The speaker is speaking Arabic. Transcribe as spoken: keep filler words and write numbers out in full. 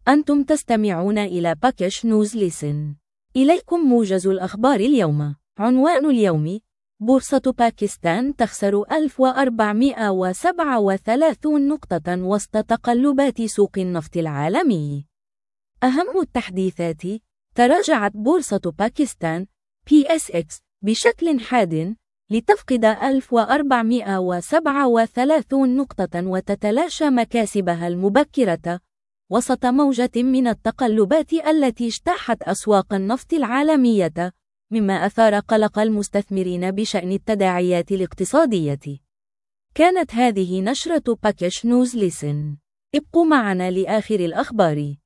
أنتم تستمعون إلى باكش نيوز ليسن. إليكم موجز الأخبار اليوم. عنوان اليوم: بورصة باكستان تخسر ألف وأربعمائة وسبعة وثلاثين نقطة وسط تقلبات سوق النفط العالمي. أهم التحديثات: تراجعت بورصة باكستان بي إس إكس بشكل حاد لتفقد ألف وأربعمائة وسبعة وثلاثين نقطة وتتلاشى مكاسبها المبكرة وسط موجة من التقلبات التي اجتاحت أسواق النفط العالمية، مما أثار قلق المستثمرين بشأن التداعيات الاقتصادية. كانت هذه نشرة باكش نيوز ليسن. ابقوا معنا لآخر الأخبار.